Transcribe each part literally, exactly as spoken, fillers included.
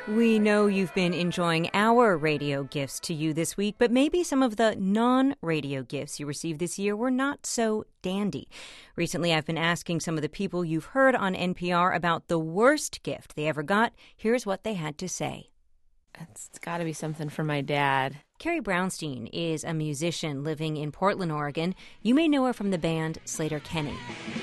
We know you've been enjoying our radio gifts to you this week, but maybe some of the non-radio gifts you received this year were not so dandy. Recently, I've been asking some of the people you've heard on N P R about the worst gift they ever got. Here's what they had to say. It's got to be something for my dad. Carrie Brownstein is a musician living in Portland, Oregon. You may know her from the band Sleater-Kinney.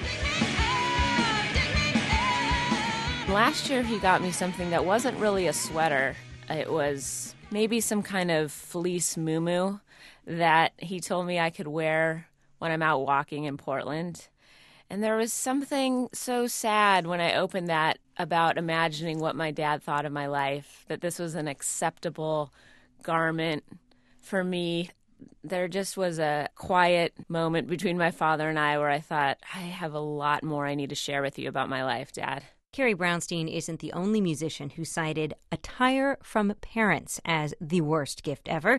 Last year, he got me something that wasn't really a sweater. It was maybe some kind of fleece muumuu that he told me I could wear when I'm out walking in Portland. And there was something so sad when I opened that about imagining what my dad thought of my life, that this was an acceptable garment for me. There just was a quiet moment between my father and I where I thought, I have a lot more I need to share with you about my life, Dad. Carrie Brownstein isn't the only musician who cited attire from parents as the worst gift ever.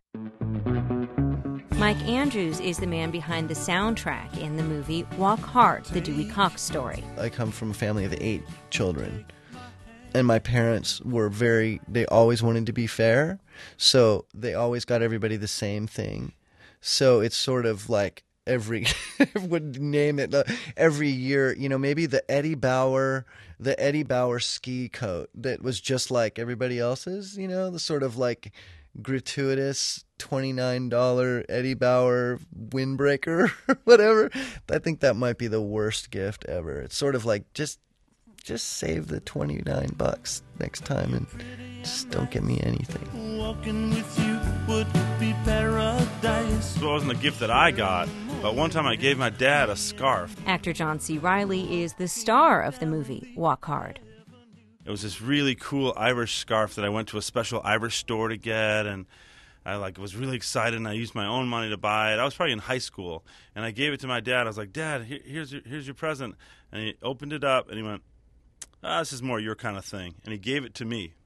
Mike Andrews is the man behind the soundtrack in the movie Walk Hard, the Dewey Cox story. I come from a family of eight children, and my parents were very, they always wanted to be fair, so they always got everybody the same thing. So it's sort of like every, would name it, uh, every year, you know, maybe the Eddie Bauer, the Eddie Bauer ski coat that was just like everybody else's, you know, the sort of like gratuitous twenty-nine dollars Eddie Bauer windbreaker or whatever. I think that might be the worst gift ever. It's sort of like just just save the twenty-nine bucks next time and just don't get me anything. Walking with you would be paradise. It wasn't a gift that I got, but one time I gave my dad a scarf. Actor John C. Reilly is the star of the movie Walk Hard. It was this really cool Irish scarf that I went to a special Irish store to get, and I like was really excited, and I used my own money to buy it. I was probably in high school, and I gave it to my dad. I was like, Dad, here, here's your, here's your present. And he opened it up, and he went, ah, this is more your kind of thing. And he gave it to me.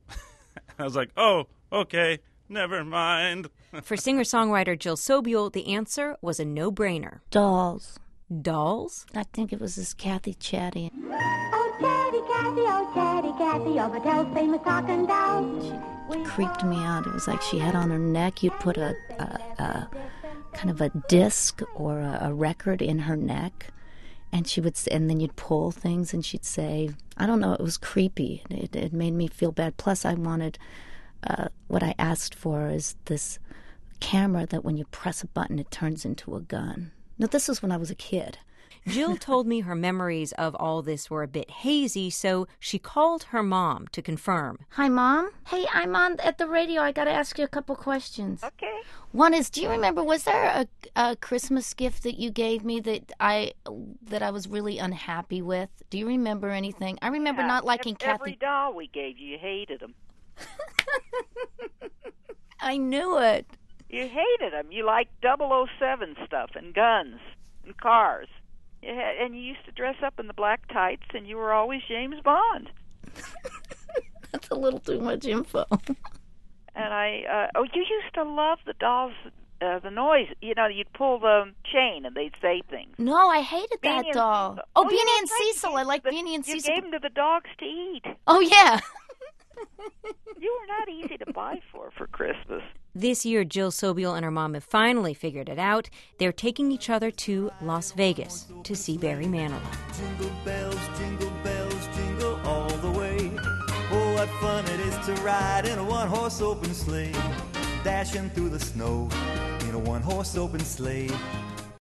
I was like, oh, okay, never mind. For singer-songwriter Jill Sobule, the answer was a no-brainer. Dolls. Dolls? I think it was this Kathy Chatty. Oh, Chatty Kathy, oh, Chatty Kathy, oh, Mattel's famous talking doll. She creeped me out. It was like she had on her neck, you'd put a, a, a kind of a disc or a, a record in her neck, and she would, and then you'd pull things, and she'd say, I don't know, it was creepy. It, it made me feel bad. Plus, I wanted, uh, what I asked for is this camera that when you press a button, it turns into a gun. Now, this was when I was a kid. Jill told me her memories of all this were a bit hazy, so she called her mom to confirm. Hi, Mom. Hey, I'm on at the radio. I got to ask you a couple questions. Okay. One is, do you remember, was there a, a Christmas gift that you gave me that I that I was really unhappy with? Do you remember anything? I remember yeah, not liking every, Kathy. Every doll we gave you, you hated them. I knew it. You hated them. You liked double oh seven stuff and guns and cars. You had, and you used to dress up in the black tights, and you were always James Bond. That's a little too much info. And I, uh, oh, you used to love the dolls, uh, the noise. You know, you'd pull the chain, and they'd say things. No, I hated that Beanie and doll. Cecil. Oh, Oh, Beanie yeah, and that's right. Cecil. I like But Beanie and you Cecil. gave them to the dogs to eat. Oh, yeah. You were not easy to buy for for Christmas. This year, Jill Sobule and her mom have finally figured it out. They're taking each other to Las Vegas to see Barry Manilow. Jingle bells, jingle bells, jingle all the way. Oh, what fun it is to ride in a one-horse open sleigh. Dashing through the snow in a one-horse open sleigh.